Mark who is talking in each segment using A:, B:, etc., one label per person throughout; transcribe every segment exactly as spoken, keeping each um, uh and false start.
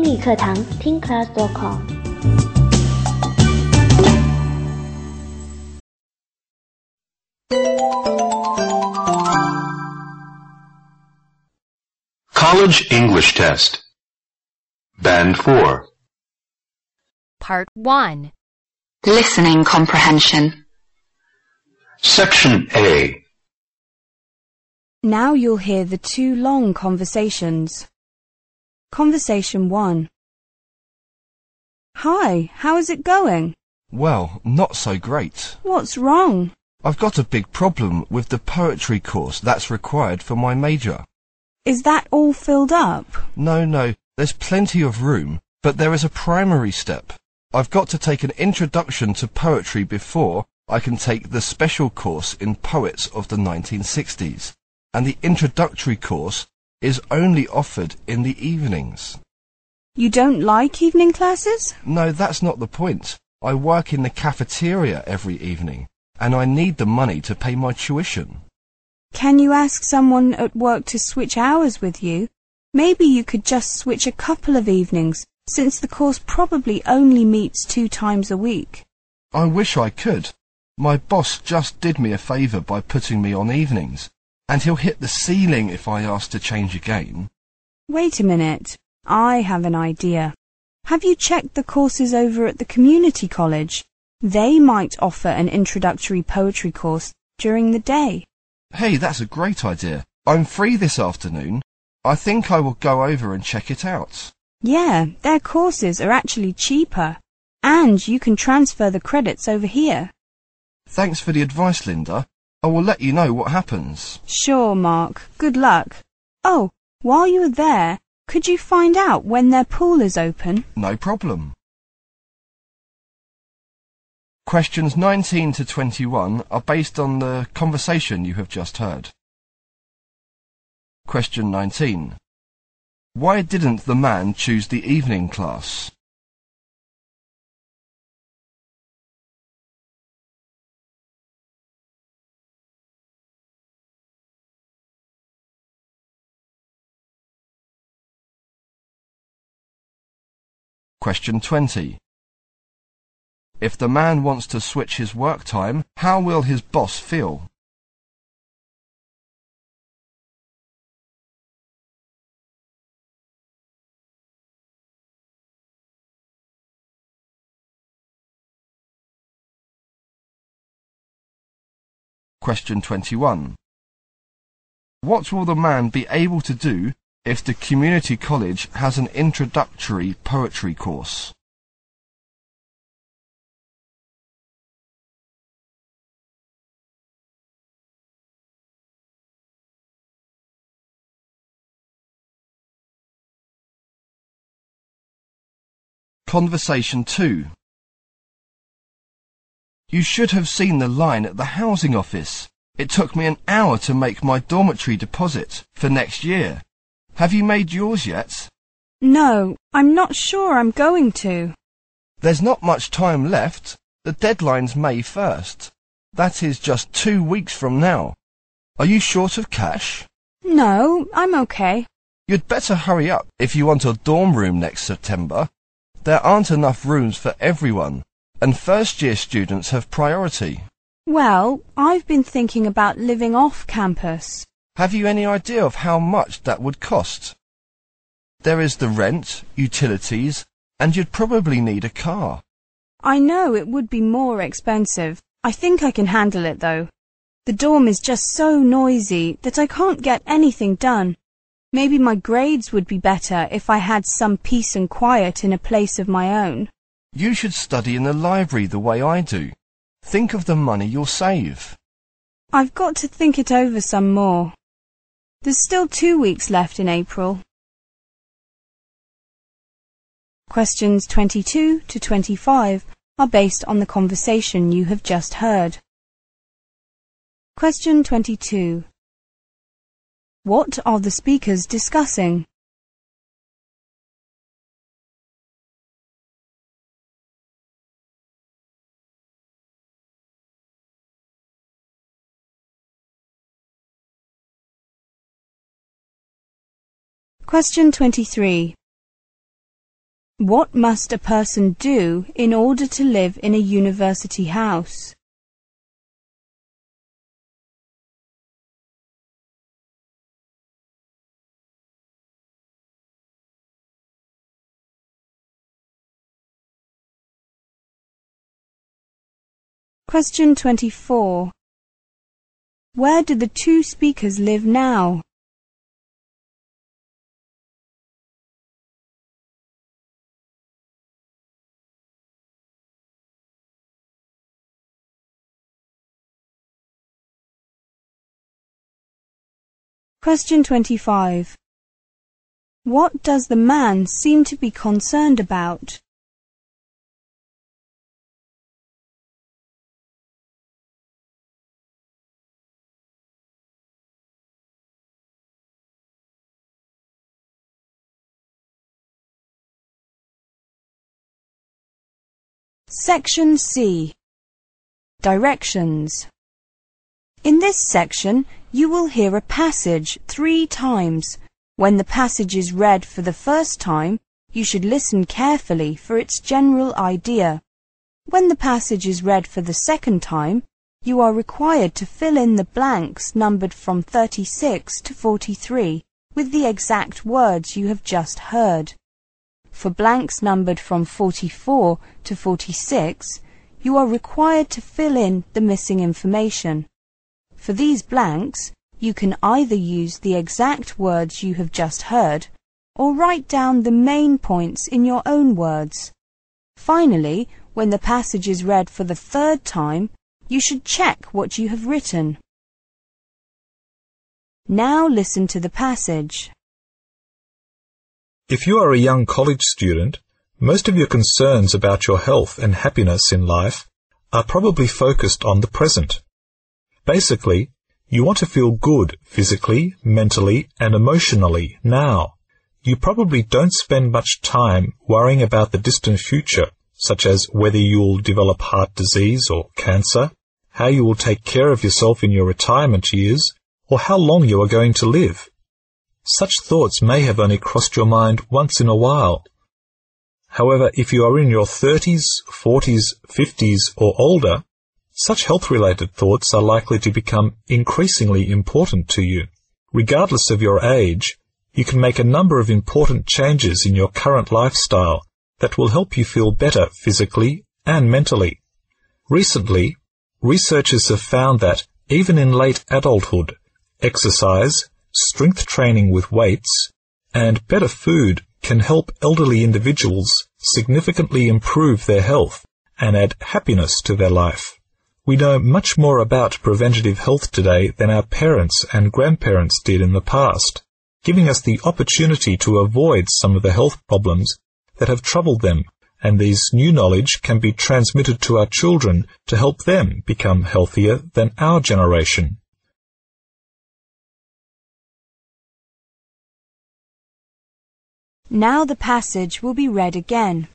A: 英语课堂听 class dot com。
B: College English Test Band four
C: Part one.
D: Listening Comprehension.
B: Section A.
E: Now you'll hear the two long conversations. Conversation one. Hi, how is it going?
F: Well, not so great.
E: What's wrong?
F: I've got a big problem with the poetry course that's required for my major.
E: Is that all filled up?
F: No, no, there's plenty of room, but there is a primary step. I've got to take an introduction to poetry before I can take the special course in poets of the nineteen sixties. And the introductory course is only offered in the evenings.
E: You don't like evening classes?
F: No, that's not the point. I work in the cafeteria every evening, and I need the money to pay my tuition.
E: Can you ask someone at work to switch hours with you? Maybe you could just switch a couple of evenings, since the course probably only meets two times a week.
F: I wish I could. My boss just did me a favour by putting me on evenings, and he'll hit the ceiling if I ask to change again.
E: Wait a minute. I have an idea. Have you checked the courses over at the community college? They might offer an introductory poetry course during the day.
F: Hey, that's a great idea. I'm free this afternoon. I think I will go over and check it out.
E: Yeah, their courses are actually cheaper, and you can transfer the credits over here.
F: Thanks for the advice, Linda. I will let you know what happens.
E: Sure, Mark. Good luck. Oh, while you are there, could you find out when their pool is open?
F: No problem. Questions nineteen to twenty-one are based on the conversation you have just heard. Question nineteen. Why didn't the man choose the evening class? Question twenty. If the man wants to switch his work time, how will his boss feel? Question twenty-one. What will the man be able to do if the community college has an introductory poetry course? Conversation two. You should have seen the line at the housing office. It took me an hour to make my dormitory deposit for next year. Have you made yours yet?
E: No, I'm not sure I'm going to.
F: There's not much time left. The deadline's May first. That is just two weeks from now. Are you short of cash?
E: No, I'm okay.
F: You'd better hurry up if you want a dorm room next September. There aren't enough rooms for everyone, and first-year students have priority.
E: Well, I've been thinking about living off campus.
F: Have you any idea of how much that would cost? There is the rent, utilities, and you'd probably need a car.
E: I know it would be more expensive. I think I can handle it, though. The dorm is just so noisy that I can't get anything done. Maybe my grades would be better if I had some peace and quiet in a place of my own.
F: You should study in the library the way I do. Think of the money you'll save.
E: I've got to think it over some more. There's still two weeks left in April. Questions twenty-two to twenty-five are based on the conversation you have just heard. Question twenty-two. What are the speakers discussing? Question twenty-three. What must a person do in order to live in a university house? Question twenty-four. Where do the two speakers live now? Question twenty-five. What does the man seem to be concerned about? Section C. Directions. In this section, you will hear a passage three times. When the passage is read for the first time, you should listen carefully for its general idea. When the passage is read for the second time, you are required to fill in the blanks numbered from thirty-six to forty-three with the exact words you have just heard. For blanks numbered from forty-four to forty-six, you are required to fill in the missing information. For these blanks, you can either use the exact words you have just heard or write down the main points in your own words. Finally, when the passage is read for the third time, you should check what you have written. Now listen to the passage.
G: If you are a young college student, most of your concerns about your health and happiness in life are probably focused on the present. Basically, you want to feel good physically, mentally, and emotionally now. You probably don't spend much time worrying about the distant future, such as whether you will develop heart disease or cancer, how you will take care of yourself in your retirement years, or how long you are going to live. Such thoughts may have only crossed your mind once in a while. However, if you are in your thirties, forties, fifties, or older, such health-related thoughts are likely to become increasingly important to you. Regardless of your age, you can make a number of important changes in your current lifestyle that will help you feel better physically and mentally. Recently, researchers have found that even in late adulthood, exercise, strength training with weights, and better food can help elderly individuals significantly improve their health and add happiness to their life. We know much more about preventative health today than our parents and grandparents did in the past, giving us the opportunity to avoid some of the health problems that have troubled them, and this new knowledge can be transmitted to our children to help them become healthier than our generation.
E: Now the passage will be read again.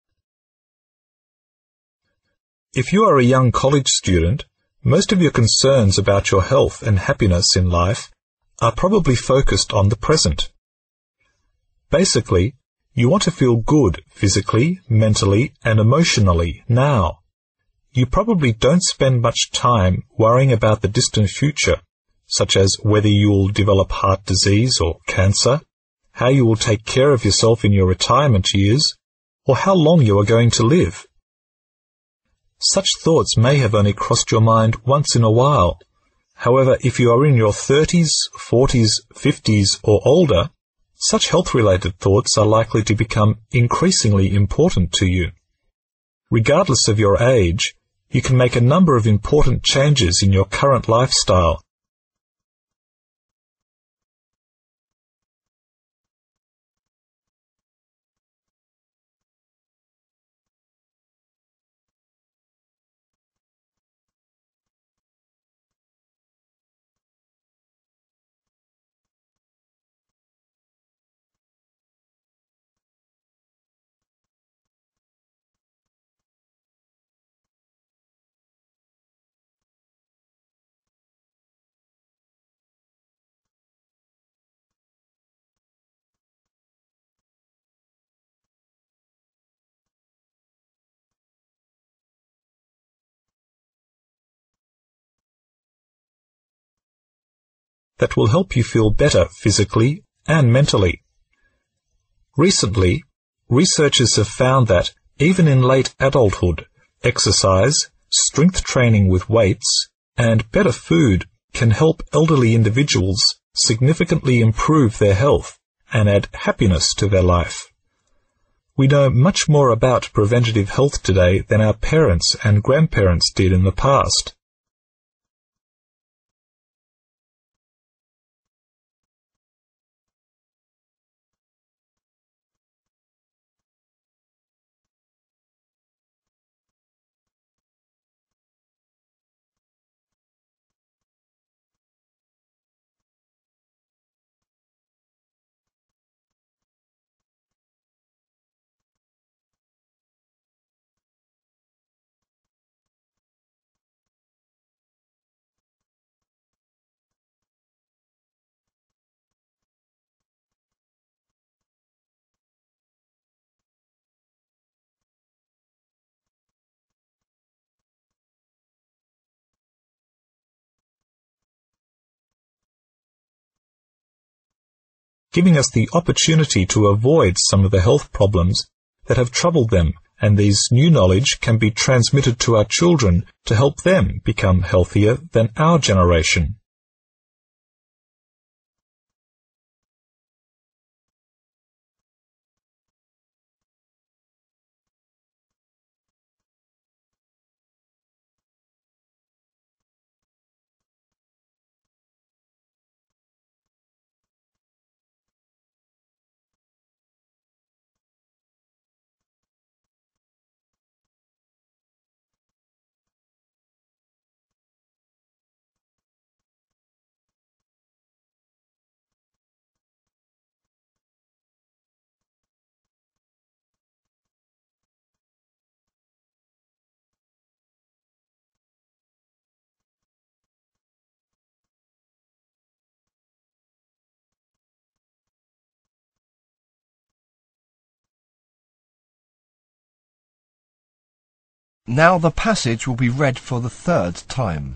G: If you are a young college student, most of your concerns about your health and happiness in life are probably focused on the present. Basically, you want to feel good physically, mentally, and emotionally now. You probably don't spend much time worrying about the distant future, such as whether you will develop heart disease or cancer, how you will take care of yourself in your retirement years, or how long you are going to live. Such thoughts may have only crossed your mind once in a while. However, if you are in your thirties, forties, fifties, or older, such health-related thoughts are likely to become increasingly important to you. Regardless of your age, you can make a number of important changes in your current lifestyle that will help you feel better physically and mentally. Recently, researchers have found that even in late adulthood, exercise, strength training with weights, and better food can help elderly individuals significantly improve their health and add happiness to their life. We know much more about preventative health today than our parents and grandparents did in the past. Giving us the opportunity to avoid some of the health problems that have troubled them, and these new knowledge can be transmitted to our children to help them become healthier than our generation.
F: Now the passage will be read for the third time.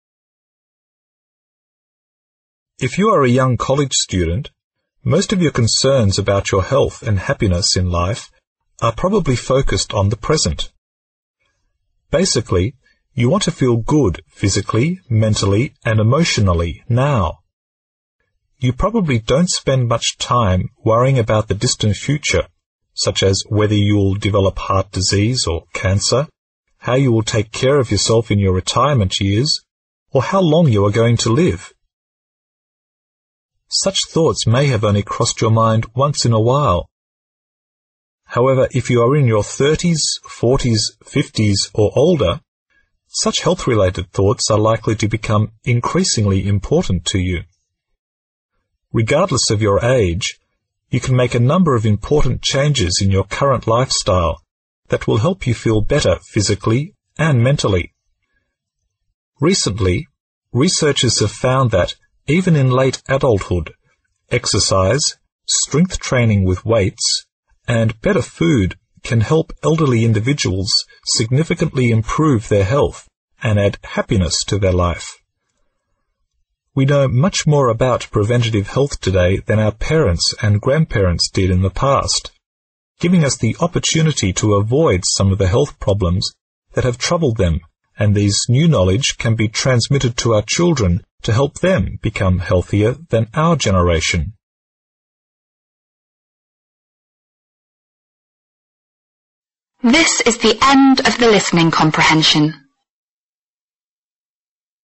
G: If you are a young college student, most of your concerns about your health and happiness in life are probably focused on the present. Basically, you want to feel good physically, mentally, and emotionally now. You probably don't spend much time worrying about the distant future, such as whether you will develop heart disease or cancer, how you will take care of yourself in your retirement years, or how long you are going to live. Such thoughts may have only crossed your mind once in a while. However, if you are in your thirties, forties, fifties, or older, such health-related thoughts are likely to become increasingly important to you. Regardless of your age, you can make a number of important changes in your current lifestyle that will help you feel better physically and mentally. Recently, researchers have found that even in late adulthood, exercise, strength training with weights, and better food can help elderly individuals significantly improve their health and add happiness to their life. We know much more about preventative health today than our parents and grandparents did in the past, giving us the opportunity to avoid some of the health problems that have troubled them, and these new knowledge can be transmitted to our children to help them become healthier than our generation.
D: This is the end of the listening comprehension.